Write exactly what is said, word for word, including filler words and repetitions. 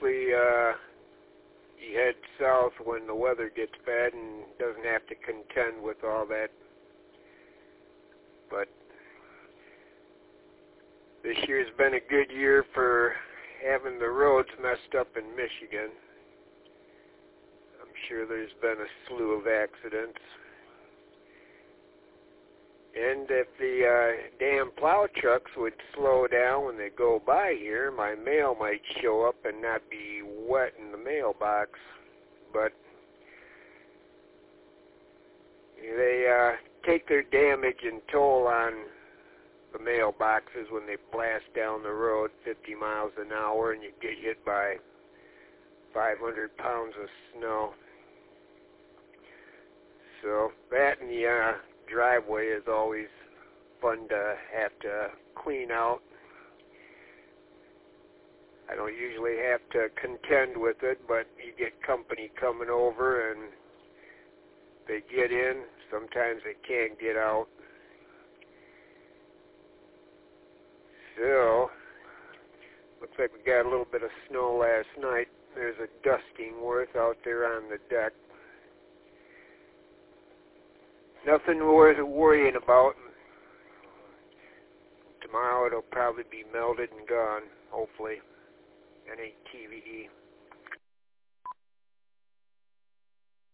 hopefully uh, you head south when the weather gets bad and doesn't have to contend with all that. But this year's been a good year for having the roads messed up in Michigan. I'm sure there's been a slew of accidents. And if the uh, damn plow trucks would slow down when they go by here, my mail might show up and not be wet in the mailbox. But they uh, take their damage and toll on the mailboxes when they blast down the road fifty miles an hour and you get hit by five hundred pounds of snow. So that and the uh, driveway is always fun to have to clean out. I don't usually have to contend with it, but you get company coming over and they get in. Sometimes they can't get out. So, looks like we got a little bit of snow last night. There's a dusting worth out there on the deck. Nothing worth worrying about. Tomorrow it'll probably be melted and gone, hopefully. N A T V E.